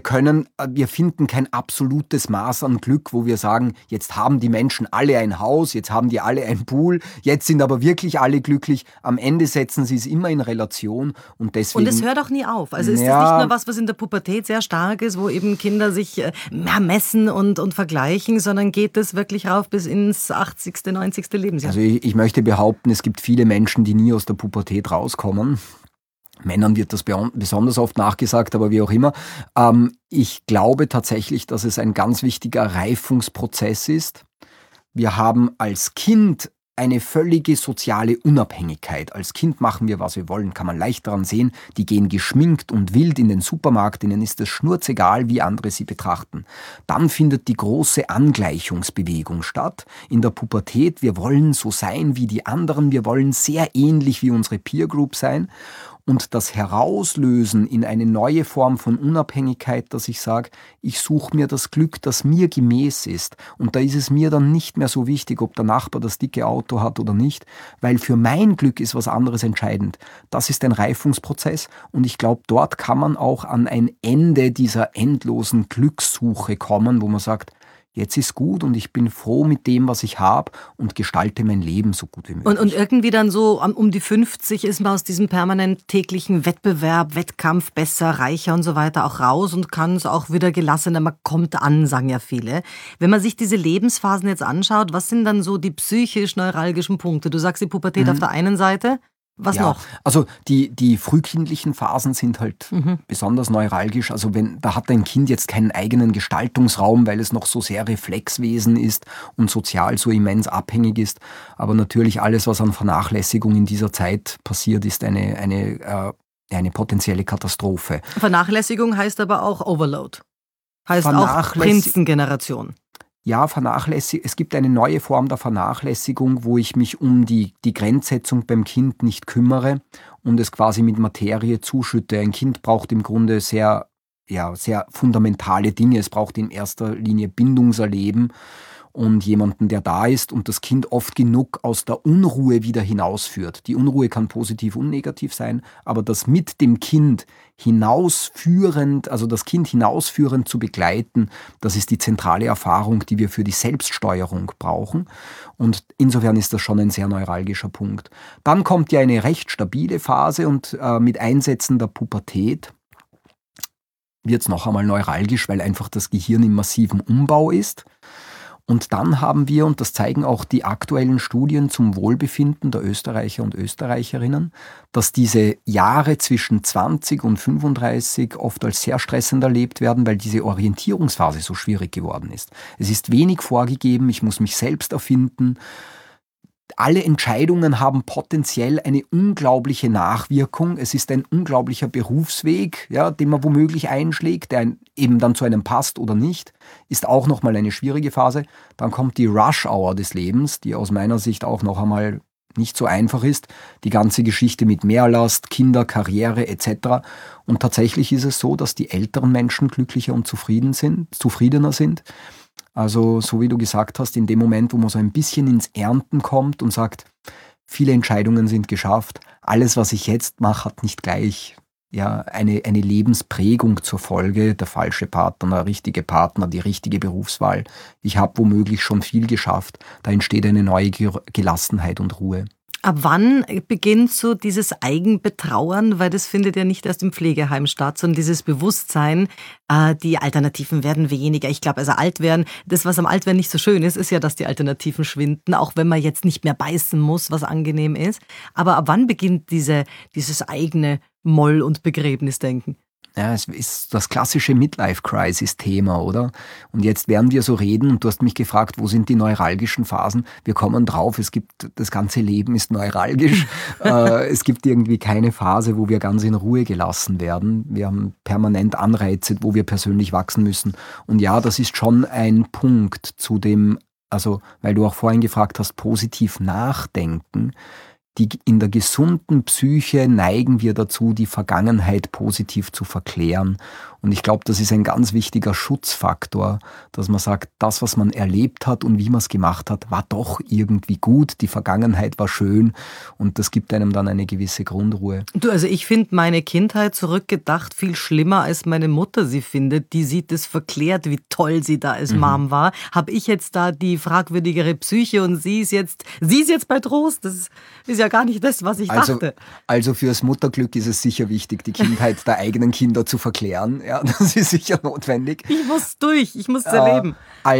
wir finden kein absolutes Maß an Glück, wo wir sagen, jetzt haben die Menschen alle ein Haus, jetzt haben die alle ein Pool, jetzt sind aber wirklich alle glücklich. Am Ende setzen sie es immer in Relation und deswegen... Und es hört auch nie auf. Also ist das nicht nur was in der Pubertät sehr stark ist, wo eben Kinder sich messen und vergleichen, sondern geht es wirklich rauf bis ins 80., 90. Lebensjahr? Also ich möchte behaupten, es gibt viele Menschen, die nie aus der Pubertät rauskommen. Männern wird das besonders oft nachgesagt, aber wie auch immer. Ich glaube tatsächlich, dass es ein ganz wichtiger Reifungsprozess ist. Wir haben als Kind eine völlige soziale Unabhängigkeit. Als Kind machen wir, was wir wollen, kann man leicht daran sehen. Die gehen geschminkt und wild in den Supermarkt, ihnen ist es schnurzegal, wie andere sie betrachten. Dann findet die große Angleichungsbewegung statt. In der Pubertät, wir wollen so sein wie die anderen, wir wollen sehr ähnlich wie unsere Peer Group sein. Und das Herauslösen in eine neue Form von Unabhängigkeit, dass ich sage, ich suche mir das Glück, das mir gemäß ist. Und da ist es mir dann nicht mehr so wichtig, ob der Nachbar das dicke Auto hat oder nicht, weil für mein Glück ist was anderes entscheidend. Das ist ein Reifungsprozess und ich glaube, dort kann man auch an ein Ende dieser endlosen Glückssuche kommen, wo man sagt, jetzt ist gut und ich bin froh mit dem, was ich habe und gestalte mein Leben so gut wie möglich. Und irgendwie dann so um die 50 ist man aus diesem permanent täglichen Wettbewerb, Wettkampf, besser, reicher und so weiter auch raus und kann es auch wieder gelassener, man kommt an, sagen ja viele. Wenn man sich diese Lebensphasen jetzt anschaut, was sind dann so die psychisch-neuralgischen Punkte? Du sagst die Pubertät auf der einen Seite. Was noch? Also die frühkindlichen Phasen sind halt besonders neuralgisch. Also da hat ein Kind jetzt keinen eigenen Gestaltungsraum, weil es noch so sehr Reflexwesen ist und sozial so immens abhängig ist. Aber natürlich alles, was an Vernachlässigung in dieser Zeit passiert, ist eine potenzielle Katastrophe. Vernachlässigung heißt aber auch Overload. Heißt auch Prinzengeneration. ja, es gibt eine neue Form der Vernachlässigung, wo ich mich um die Grenzsetzung beim Kind nicht kümmere und es quasi mit Materie zuschütte. Ein Kind braucht im Grunde sehr fundamentale Dinge. Es braucht in erster Linie Bindungserleben und jemanden, der da ist und das Kind oft genug aus der Unruhe wieder hinausführt. Die Unruhe kann positiv und negativ sein, aber das mit dem Kind das Kind hinausführend zu begleiten, das ist die zentrale Erfahrung, die wir für die Selbststeuerung brauchen. Und insofern ist das schon ein sehr neuralgischer Punkt. Dann kommt ja eine recht stabile Phase und mit Einsetzen der Pubertät wird es noch einmal neuralgisch, weil einfach das Gehirn im massiven Umbau ist. Und dann haben wir, und das zeigen auch die aktuellen Studien zum Wohlbefinden der Österreicher und Österreicherinnen, dass diese Jahre zwischen 20 und 35 oft als sehr stressend erlebt werden, weil diese Orientierungsphase so schwierig geworden ist. Es ist wenig vorgegeben, ich muss mich selbst erfinden. Alle Entscheidungen haben potenziell eine unglaubliche Nachwirkung. Es ist ein unglaublicher Berufsweg, ja, den man womöglich einschlägt, der eben dann zu einem passt oder nicht. Ist auch nochmal eine schwierige Phase. Dann kommt die Rush-Hour des Lebens, die aus meiner Sicht auch noch einmal nicht so einfach ist. Die ganze Geschichte mit Mehrlast, Kinder, Karriere etc. Und tatsächlich ist es so, dass die älteren Menschen glücklicher und zufriedener sind. Also so wie du gesagt hast, in dem Moment, wo man so ein bisschen ins Ernten kommt und sagt, viele Entscheidungen sind geschafft, alles, was ich jetzt mache, hat nicht gleich eine Lebensprägung zur Folge, der falsche Partner, der richtige Partner, die richtige Berufswahl. Ich habe womöglich schon viel geschafft, da entsteht eine neue Gelassenheit und Ruhe. Ab wann beginnt so dieses Eigenbetrauern? Weil das findet ja nicht erst im Pflegeheim statt, sondern dieses Bewusstsein, die Alternativen werden weniger. Ich glaube, also alt werden, das, was am Altwerden nicht so schön ist, ist ja, dass die Alternativen schwinden, auch wenn man jetzt nicht mehr beißen muss, was angenehm ist. Aber ab wann beginnt dieses eigene Moll- und Begräbnisdenken? Ja, es ist das klassische Midlife-Crisis-Thema, oder? Und jetzt werden wir so reden und du hast mich gefragt, wo sind die neuralgischen Phasen? Wir kommen drauf, das ganze Leben ist neuralgisch. Es gibt irgendwie keine Phase, wo wir ganz in Ruhe gelassen werden. Wir haben permanent Anreize, wo wir persönlich wachsen müssen. Und ja, das ist schon ein Punkt zu dem, also weil du auch vorhin gefragt hast, positiv nachdenken. In der gesunden Psyche neigen wir dazu, die Vergangenheit positiv zu verklären. Und ich glaube, das ist ein ganz wichtiger Schutzfaktor, dass man sagt, das, was man erlebt hat und wie man es gemacht hat, war doch irgendwie gut. Die Vergangenheit war schön und das gibt einem dann eine gewisse Grundruhe. Du, also ich finde meine Kindheit zurückgedacht viel schlimmer, als meine Mutter sie findet. Die sieht es verklärt, wie toll sie da als Mom war. Habe ich jetzt da die fragwürdigere Psyche und sie ist jetzt bei Trost? Das ist ja gar nicht das, was ich dachte. Also fürs Mutterglück ist es sicher wichtig, die Kindheit der eigenen Kinder zu verklären. Ja, das ist sicher notwendig. Ich muss es erleben.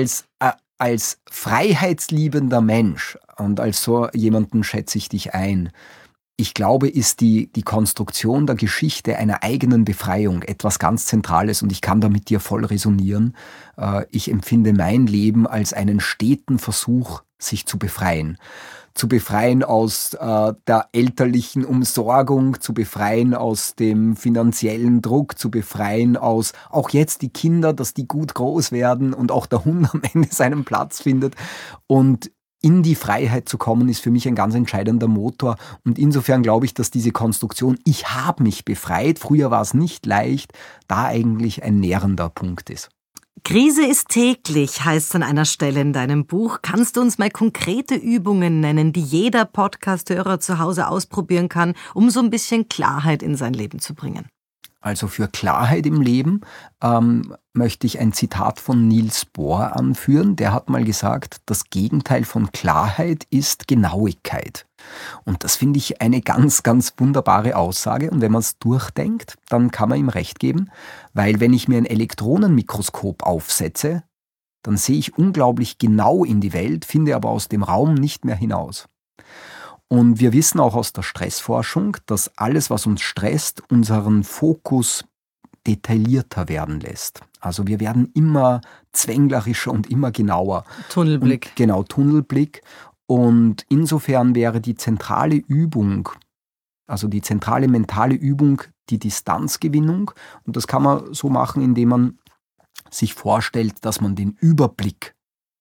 Als freiheitsliebender Mensch und als so jemanden schätze ich dich ein. Ich glaube, ist die Konstruktion der Geschichte einer eigenen Befreiung etwas ganz Zentrales und ich kann da mit dir voll resonieren. Ich empfinde mein Leben als einen steten Versuch, sich zu befreien. Zu befreien aus der elterlichen Umsorgung, zu befreien aus dem finanziellen Druck, zu befreien aus auch jetzt die Kinder, dass die gut groß werden und auch der Hund am Ende seinen Platz findet. Und in die Freiheit zu kommen, ist für mich ein ganz entscheidender Motor. Und insofern glaube ich, dass diese Konstruktion, ich habe mich befreit, früher war es nicht leicht, da eigentlich ein nährender Punkt ist. Krise ist täglich, heißt es an einer Stelle in deinem Buch. Kannst du uns mal konkrete Übungen nennen, die jeder Podcast-Hörer zu Hause ausprobieren kann, um so ein bisschen Klarheit in sein Leben zu bringen? Also für Klarheit im Leben möchte ich ein Zitat von Niels Bohr anführen. Der hat mal gesagt, das Gegenteil von Klarheit ist Genauigkeit. Und das finde ich eine ganz, ganz wunderbare Aussage. Und wenn man es durchdenkt, dann kann man ihm recht geben. Weil wenn ich mir ein Elektronenmikroskop aufsetze, dann sehe ich unglaublich genau in die Welt, finde aber aus dem Raum nicht mehr hinaus. Und wir wissen auch aus der Stressforschung, dass alles, was uns stresst, unseren Fokus detaillierter werden lässt. Also wir werden immer zwänglerischer und immer genauer. Tunnelblick. Genau, Tunnelblick. Und insofern wäre die zentrale Übung, also die zentrale mentale Übung, die Distanzgewinnung. Und das kann man so machen, indem man sich vorstellt, dass man den Überblick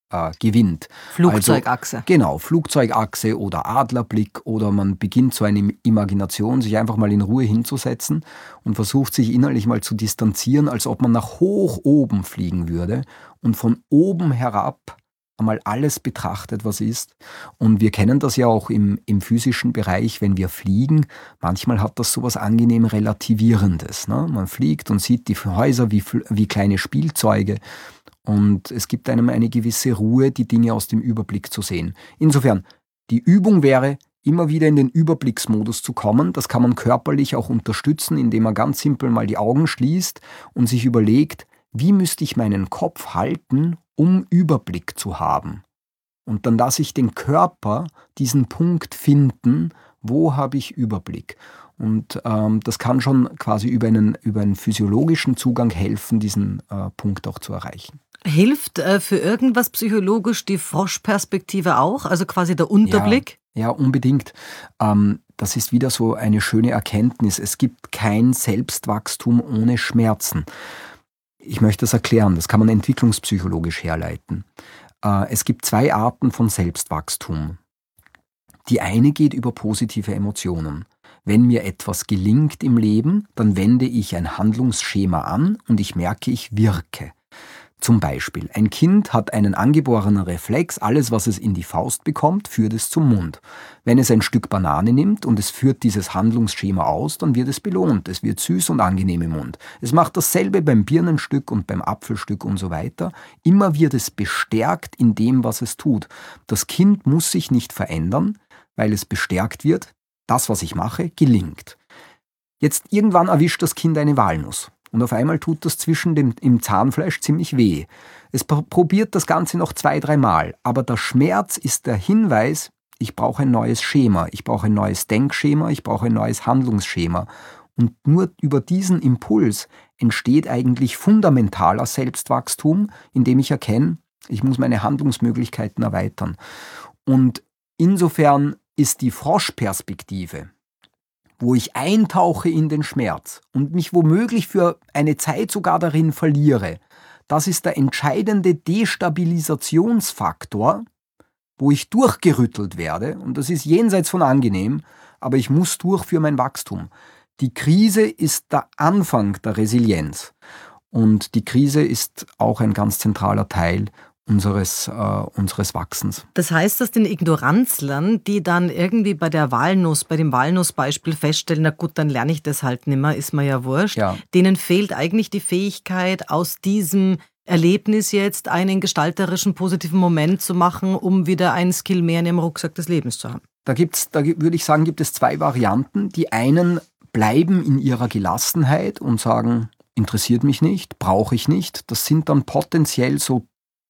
gewinnt. Flugzeugachse. Also, genau, Flugzeugachse oder Adlerblick, oder man beginnt so eine Imagination, sich einfach mal in Ruhe hinzusetzen und versucht sich innerlich mal zu distanzieren, als ob man nach hoch oben fliegen würde und von oben herab einmal alles betrachtet, was ist. Und wir kennen das ja auch im physischen Bereich, wenn wir fliegen. Manchmal hat das so was angenehm Relativierendes. Ne? Man fliegt und sieht die Häuser wie kleine Spielzeuge. Und es gibt einem eine gewisse Ruhe, die Dinge aus dem Überblick zu sehen. Insofern, die Übung wäre, immer wieder in den Überblicksmodus zu kommen. Das kann man körperlich auch unterstützen, indem man ganz simpel mal die Augen schließt und sich überlegt, wie müsste ich meinen Kopf halten, um Überblick zu haben? Und dann lasse ich den Körper diesen Punkt finden, wo habe ich Überblick? Und das kann schon quasi über einen physiologischen Zugang helfen, diesen Punkt auch zu erreichen. Hilft für irgendwas psychologisch die Froschperspektive auch, also quasi der Unterblick? Ja, unbedingt. Das ist wieder so eine schöne Erkenntnis. Es gibt kein Selbstwachstum ohne Schmerzen. Ich möchte das erklären, das kann man entwicklungspsychologisch herleiten. Es gibt 2 Arten von Selbstwachstum. Die eine geht über positive Emotionen. Wenn mir etwas gelingt im Leben, dann wende ich ein Handlungsschema an und ich merke, ich wirke. Zum Beispiel, ein Kind hat einen angeborenen Reflex, alles, was es in die Faust bekommt, führt es zum Mund. Wenn es ein Stück Banane nimmt und es führt dieses Handlungsschema aus, dann wird es belohnt. Es wird süß und angenehm im Mund. Es macht dasselbe beim Birnenstück und beim Apfelstück und so weiter. Immer wird es bestärkt in dem, was es tut. Das Kind muss sich nicht verändern, weil es bestärkt wird. Das, was ich mache, gelingt. Jetzt irgendwann erwischt das Kind eine Walnuss. Und auf einmal tut das im Zahnfleisch ziemlich weh. Es probiert das Ganze noch 2-3 Mal. Aber der Schmerz ist der Hinweis, ich brauche ein neues Schema, ich brauche ein neues Denkschema, ich brauche ein neues Handlungsschema. Und nur über diesen Impuls entsteht eigentlich fundamentaler Selbstwachstum, indem ich erkenne, ich muss meine Handlungsmöglichkeiten erweitern. Und insofern ist die Froschperspektive, wo ich eintauche in den Schmerz und mich womöglich für eine Zeit sogar darin verliere, das ist der entscheidende Destabilisationsfaktor, wo ich durchgerüttelt werde, und das ist jenseits von angenehm, aber ich muss durch für mein Wachstum. Die Krise ist der Anfang der Resilienz, und die Krise ist auch ein ganz zentraler Teil unseres Wachsens. Das heißt, dass den Ignoranzlern, die dann irgendwie bei dem Walnussbeispiel feststellen, na gut, dann lerne ich das halt nimmer, ist mir ja wurscht, denen fehlt eigentlich die Fähigkeit, aus diesem Erlebnis jetzt einen gestalterischen, positiven Moment zu machen, um wieder einen Skill mehr in ihrem Rucksack des Lebens zu haben. Da würde ich sagen, gibt es 2 Varianten. Die einen bleiben in ihrer Gelassenheit und sagen, interessiert mich nicht, brauche ich nicht. Das sind dann potenziell so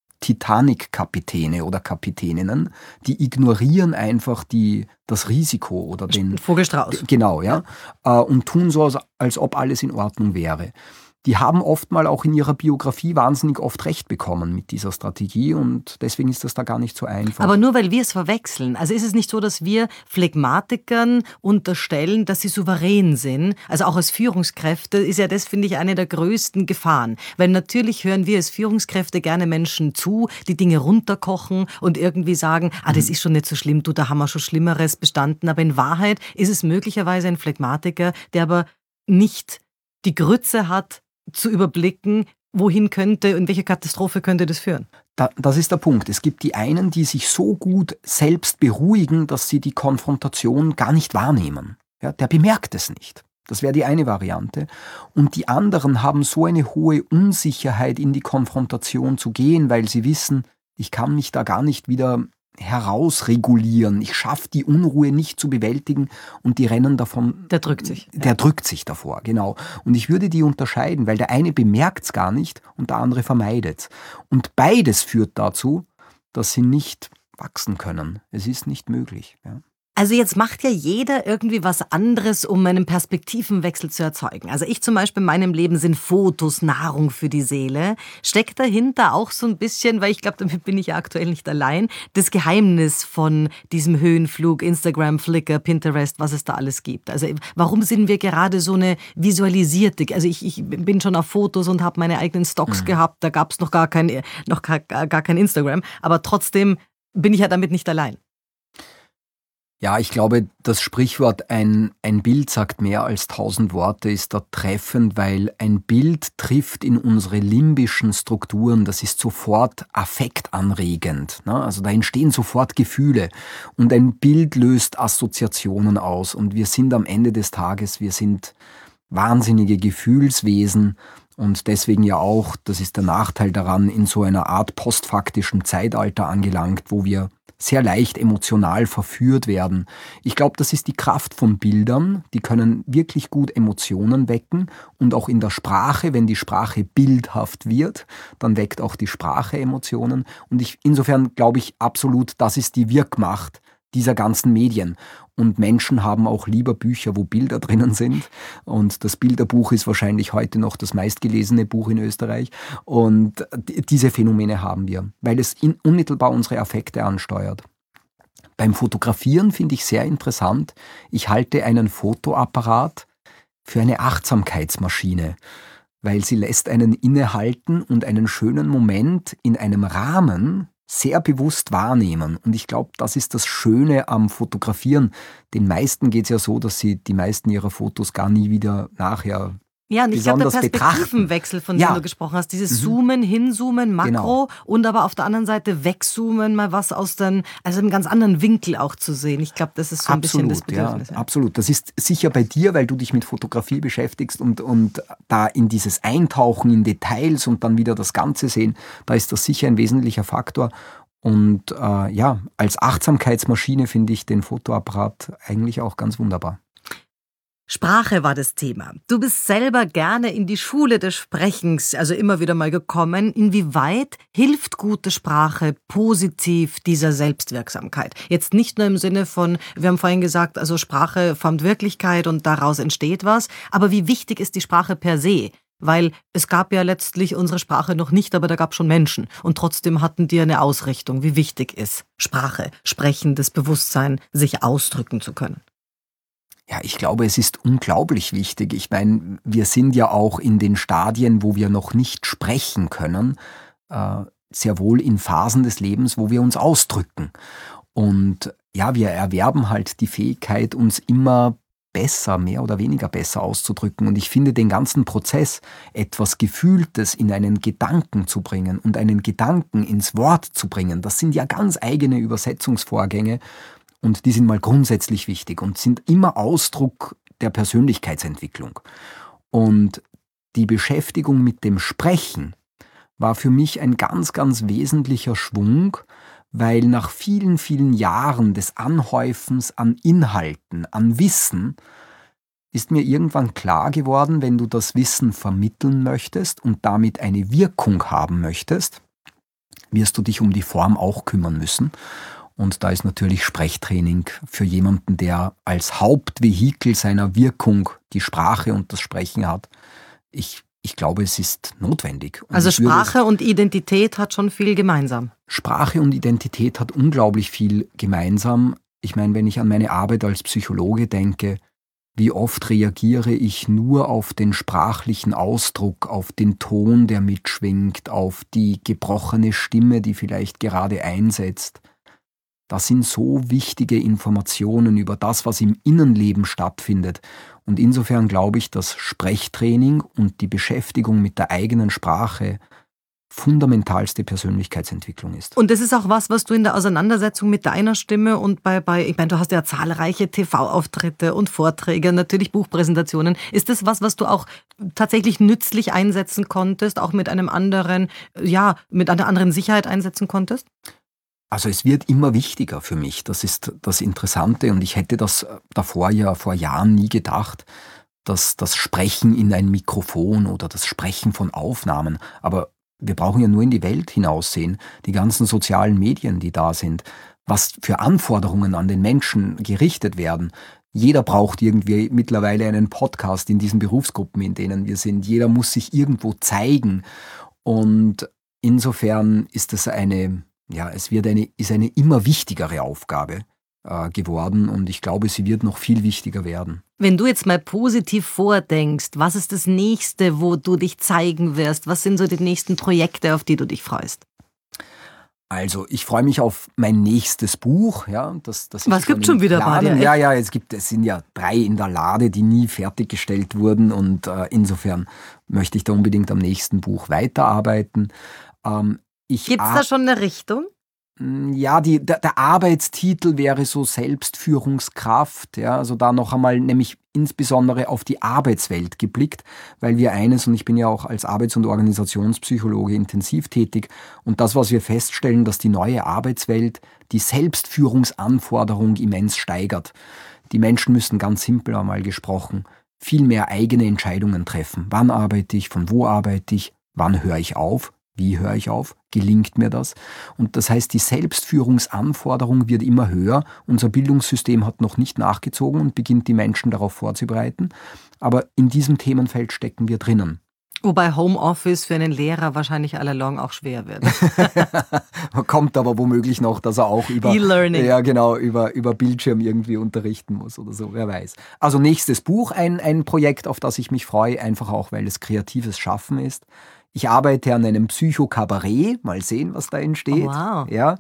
Titanic-Kapitäne oder Kapitäninnen, die ignorieren einfach das Risiko oder den Vogelstrauß. Genau, ja. Und tun so, als ob alles in Ordnung wäre. Die haben oftmal auch in ihrer Biografie wahnsinnig oft recht bekommen mit dieser Strategie, und deswegen ist das da gar nicht so einfach. Aber nur weil wir es verwechseln. Also ist es nicht so, dass wir Phlegmatikern unterstellen, dass sie souverän sind? Also auch als Führungskräfte ist ja das, finde ich, eine der größten Gefahren. Weil natürlich hören wir als Führungskräfte gerne Menschen zu, die Dinge runterkochen und irgendwie sagen, das ist schon nicht so schlimm, da haben wir schon Schlimmeres bestanden. Aber in Wahrheit ist es möglicherweise ein Phlegmatiker, der aber nicht die Grütze hat, zu überblicken, wohin könnte und welche Katastrophe könnte das führen. Das ist der Punkt. Es gibt die einen, die sich so gut selbst beruhigen, dass sie die Konfrontation gar nicht wahrnehmen. Ja, der bemerkt es nicht. Das wäre die eine Variante. Und die anderen haben so eine hohe Unsicherheit, in die Konfrontation zu gehen, weil sie wissen, ich kann mich da gar nicht wieder herausregulieren. Ich schaffe die Unruhe nicht zu bewältigen, und die rennen davon. Der drückt sich. Der drückt sich davor, genau. Und ich würde die unterscheiden, weil der eine bemerkt es gar nicht und der andere vermeidet es. Und beides führt dazu, dass sie nicht wachsen können. Es ist nicht möglich. Ja. Also jetzt macht ja jeder irgendwie was anderes, um einen Perspektivenwechsel zu erzeugen. Also ich zum Beispiel in meinem Leben sind Fotos Nahrung für die Seele. Steckt dahinter auch so ein bisschen, weil ich glaube, damit bin ich ja aktuell nicht allein, das Geheimnis von diesem Höhenflug, Instagram, Flickr, Pinterest, was es da alles gibt. Also warum sind wir gerade so eine visualisierte, also ich bin schon auf Fotos und habe meine eigenen Stocks gehabt, da gab es noch gar kein Instagram, aber trotzdem bin ich ja damit nicht allein. Ja, ich glaube, das Sprichwort ein Bild sagt mehr als 1000 Worte ist da treffend, weil ein Bild trifft in unsere limbischen Strukturen, das ist sofort affektanregend, ne? Also da entstehen sofort Gefühle und ein Bild löst Assoziationen aus und wir sind am Ende des Tages, wir sind wahnsinnige Gefühlswesen und deswegen ja auch, das ist der Nachteil daran, in so einer Art postfaktischen Zeitalter angelangt, wo wir sehr leicht emotional verführt werden. Ich glaube, das ist die Kraft von Bildern. Die können wirklich gut Emotionen wecken und auch in der Sprache, wenn die Sprache bildhaft wird, dann weckt auch die Sprache Emotionen. Und insofern glaube ich absolut, das ist die Wirkmacht dieser ganzen Medien. Und Menschen haben auch lieber Bücher, wo Bilder drinnen sind. Und das Bilderbuch ist wahrscheinlich heute noch das meistgelesene Buch in Österreich. Und diese Phänomene haben wir, weil es unmittelbar unsere Affekte ansteuert. Beim Fotografieren finde ich sehr interessant, ich halte einen Fotoapparat für eine Achtsamkeitsmaschine, weil sie lässt einen innehalten und einen schönen Moment in einem Rahmen sehr bewusst wahrnehmen. Und ich glaube, das ist das Schöne am Fotografieren. Den meisten geht es ja so, dass sie die meisten ihrer Fotos gar nie wieder nachher ja, und ich glaube, der besonders Perspektivenwechsel, von dem du gesprochen hast, dieses Zoomen, Hinzoomen, Makro und aber auf der anderen Seite wegzoomen, mal was also einem ganz anderen Winkel auch zu sehen. Ich glaube, das ist so ein bisschen das Bedürfnis. Ja, absolut. Das ist sicher bei dir, weil du dich mit Fotografie beschäftigst und da in dieses Eintauchen in Details und dann wieder das Ganze sehen, da ist das sicher ein wesentlicher Faktor. Und als Achtsamkeitsmaschine finde ich den Fotoapparat eigentlich auch ganz wunderbar. Sprache war das Thema. Du bist selber gerne in die Schule des Sprechens, also immer wieder mal gekommen. Inwieweit hilft gute Sprache positiv dieser Selbstwirksamkeit? Jetzt nicht nur im Sinne von, wir haben vorhin gesagt, also Sprache formt Wirklichkeit und daraus entsteht was, aber wie wichtig ist die Sprache per se? Weil es gab ja letztlich unsere Sprache noch nicht, aber da gab es schon Menschen. Und trotzdem hatten die eine Ausrichtung, wie wichtig ist Sprache, sprechendes Bewusstsein, sich ausdrücken zu können. Ja, ich glaube, es ist unglaublich wichtig. Ich meine, wir sind ja auch in den Stadien, wo wir noch nicht sprechen können, sehr wohl in Phasen des Lebens, wo wir uns ausdrücken. Und ja, wir erwerben halt die Fähigkeit, uns immer besser, mehr oder weniger besser auszudrücken. Und ich finde den ganzen Prozess, etwas Gefühltes in einen Gedanken zu bringen und einen Gedanken ins Wort zu bringen, das sind ja ganz eigene Übersetzungsvorgänge. Und die sind mal grundsätzlich wichtig und sind immer Ausdruck der Persönlichkeitsentwicklung. Und die Beschäftigung mit dem Sprechen war für mich ein ganz, ganz wesentlicher Schwung, weil nach vielen, vielen Jahren des Anhäufens an Inhalten, an Wissen, ist mir irgendwann klar geworden, wenn du das Wissen vermitteln möchtest und damit eine Wirkung haben möchtest, wirst du dich um die Form auch kümmern müssen. Und da ist natürlich Sprechtraining für jemanden, der als Hauptvehikel seiner Wirkung die Sprache und das Sprechen hat. Ich glaube, es ist notwendig. Und also Sprache und Identität hat schon viel gemeinsam. Sprache und Identität hat unglaublich viel gemeinsam. Ich meine, wenn ich an meine Arbeit als Psychologe denke, wie oft reagiere ich nur auf den sprachlichen Ausdruck, auf den Ton, der mitschwingt, auf die gebrochene Stimme, die vielleicht gerade einsetzt. Das sind so wichtige Informationen über das, was im Innenleben stattfindet. Und insofern glaube ich, dass Sprechtraining und die Beschäftigung mit der eigenen Sprache fundamentalste Persönlichkeitsentwicklung ist. Und das ist auch was du in der Auseinandersetzung mit deiner Stimme und ich meine, du hast ja zahlreiche TV-Auftritte und Vorträge, natürlich Buchpräsentationen. Ist das was du auch tatsächlich nützlich einsetzen konntest, auch mit einem anderen, mit einer anderen Sicherheit einsetzen konntest? Also es wird immer wichtiger für mich, das ist das Interessante und ich hätte das davor ja vor Jahren nie gedacht, dass das Sprechen in ein Mikrofon oder das Sprechen von Aufnahmen, aber wir brauchen ja nur in die Welt hinaussehen, die ganzen sozialen Medien, die da sind, was für Anforderungen an den Menschen gerichtet werden. Jeder braucht irgendwie mittlerweile einen Podcast in diesen Berufsgruppen, in denen wir sind. Jeder muss sich irgendwo zeigen. Und insofern ist das eine immer wichtigere Aufgabe geworden. Und ich glaube, sie wird noch viel wichtiger werden. Wenn du jetzt mal positiv vordenkst, was ist das Nächste, wo du dich zeigen wirst? Was sind so die nächsten Projekte, auf die du dich freust? Also, ich freue mich auf mein nächstes Buch. Ja, was gibt schon wieder bei dir? Ja, es sind ja 3 in der Lade, die nie fertiggestellt wurden. Und insofern möchte ich da unbedingt am nächsten Buch weiterarbeiten. Gibt es da schon eine Richtung? Ja, der Arbeitstitel wäre so Selbstführungskraft, ja, also da noch einmal nämlich insbesondere auf die Arbeitswelt geblickt, weil wir und ich bin ja auch als Arbeits- und Organisationspsychologe intensiv tätig, und das, was wir feststellen, dass die neue Arbeitswelt die Selbstführungsanforderung immens steigert. Die Menschen müssen, ganz simpel einmal gesprochen, viel mehr eigene Entscheidungen treffen. Wann arbeite ich, von wo arbeite ich, wann höre ich auf? Wie höre ich auf? Gelingt mir das? Und das heißt, die Selbstführungsanforderung wird immer höher. Unser Bildungssystem hat noch nicht nachgezogen und beginnt, die Menschen darauf vorzubereiten. Aber in diesem Themenfeld stecken wir drinnen. Wobei Homeoffice für einen Lehrer wahrscheinlich allalong auch schwer wird. Kommt aber womöglich noch, dass er auch über E-Learning. Ja, genau, über Bildschirm irgendwie unterrichten muss oder so, wer weiß. Also nächstes Buch, ein Projekt, auf das ich mich freue, einfach auch, weil es kreatives Schaffen ist. Ich arbeite an einem Psycho-Kabarett, mal sehen, was da entsteht. Oh, wow. Ja.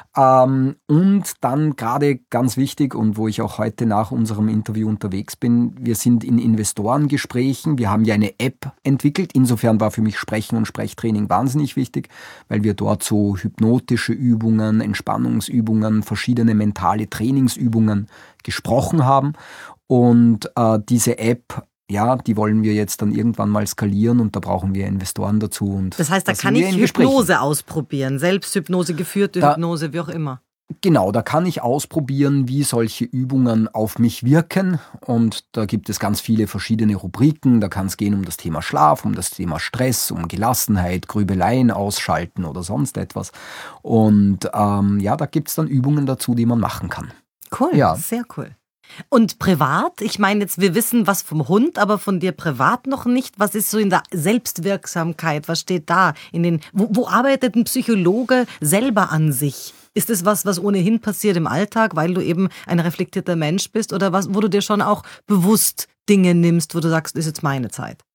Und dann gerade ganz wichtig, und wo ich auch heute nach unserem Interview unterwegs bin, wir sind in Investorengesprächen, wir haben ja eine App entwickelt. Insofern war für mich Sprechen und Sprechtraining wahnsinnig wichtig, weil wir dort so hypnotische Übungen, Entspannungsübungen, verschiedene mentale Trainingsübungen gesprochen haben. Und diese App, ja, die wollen wir jetzt dann irgendwann mal skalieren, und da brauchen wir Investoren dazu. Und das heißt, da kann ich Hypnose ausprobieren, Selbsthypnose, geführte Hypnose, wie auch immer. Genau, da kann ich ausprobieren, wie solche Übungen auf mich wirken, und da gibt es ganz viele verschiedene Rubriken. Da kann es gehen um das Thema Schlaf, um das Thema Stress, um Gelassenheit, Grübeleien ausschalten oder sonst etwas. Und da gibt es dann Übungen dazu, die man machen kann. Cool, ja. Sehr cool. Und privat? Ich meine jetzt, wir wissen was vom Hund, aber von dir privat noch nicht. Was ist so in der Selbstwirksamkeit? Was steht da? Wo arbeitet ein Psychologe selber an sich? Ist es was ohnehin passiert im Alltag, weil du eben ein reflektierter Mensch bist? Oder was, wo du dir schon auch bewusst Dinge nimmst, wo du sagst, ist jetzt meine Zeit?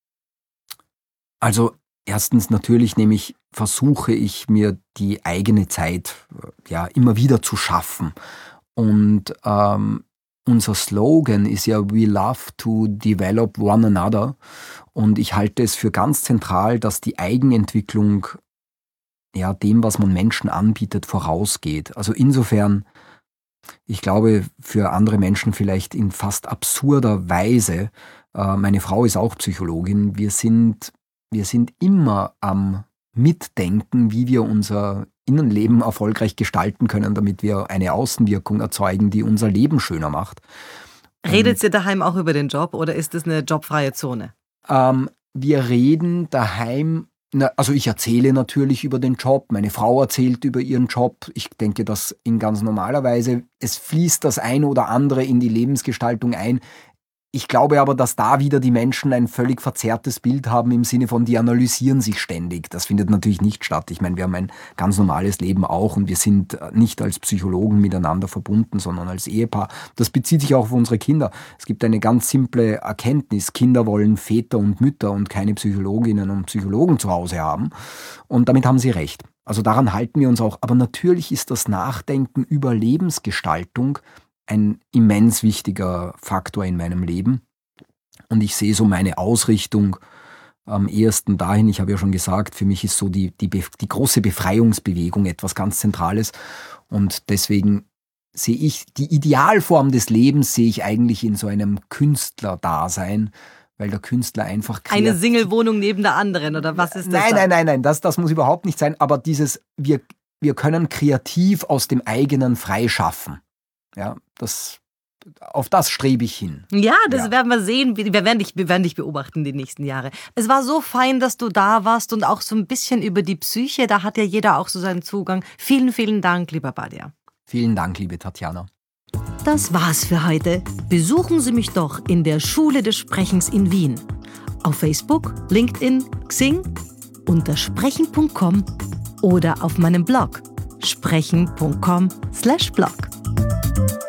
Also erstens natürlich versuche ich mir die eigene Zeit immer wieder zu schaffen. Und unser Slogan ist ja "We love to develop one another", und ich halte es für ganz zentral, dass die Eigenentwicklung dem, was man Menschen anbietet, vorausgeht. Also insofern, ich glaube, für andere Menschen vielleicht in fast absurder Weise, meine Frau ist auch Psychologin, wir sind immer am Mitdenken, wie wir unser Innenleben erfolgreich gestalten können, damit wir eine Außenwirkung erzeugen, die unser Leben schöner macht. Redet ihr daheim auch über den Job, oder ist das eine jobfreie Zone? Wir reden daheim, also ich erzähle natürlich über den Job, meine Frau erzählt über ihren Job. Ich denke, dass in ganz normaler Weise, es fließt das ein oder andere in die Lebensgestaltung ein. Ich glaube aber, dass da wieder die Menschen ein völlig verzerrtes Bild haben, im Sinne von, die analysieren sich ständig. Das findet natürlich nicht statt. Ich meine, wir haben ein ganz normales Leben auch, und wir sind nicht als Psychologen miteinander verbunden, sondern als Ehepaar. Das bezieht sich auch auf unsere Kinder. Es gibt eine ganz simple Erkenntnis: Kinder wollen Väter und Mütter und keine Psychologinnen und Psychologen zu Hause haben. Und damit haben sie recht. Also daran halten wir uns auch. Aber natürlich ist das Nachdenken über Lebensgestaltung ein immens wichtiger Faktor in meinem Leben. Und ich sehe so meine Ausrichtung am ehesten dahin, ich habe ja schon gesagt, für mich ist so die große Befreiungsbewegung etwas ganz Zentrales. Und deswegen sehe ich die Idealform des Lebens, sehe ich eigentlich in so einem Künstlerdasein, weil der Künstler einfach eine Single-Wohnung neben der anderen, oder was ist das? Nein, das muss überhaupt nicht sein. Aber wir können kreativ aus dem eigenen freischaffen. Ja, auf das strebe ich hin. Ja, das werden wir sehen. Wir werden dich beobachten die nächsten Jahre. Es war so fein, dass du da warst, und auch so ein bisschen über die Psyche. Da hat ja jeder auch so seinen Zugang. Vielen, vielen Dank, lieber Bhadia. Vielen Dank, liebe Tatjana. Das war's für heute. Besuchen Sie mich doch in der Schule des Sprechens in Wien. Auf Facebook, LinkedIn, Xing, unter sprechen.com oder auf meinem Blog sprechen.com/blog.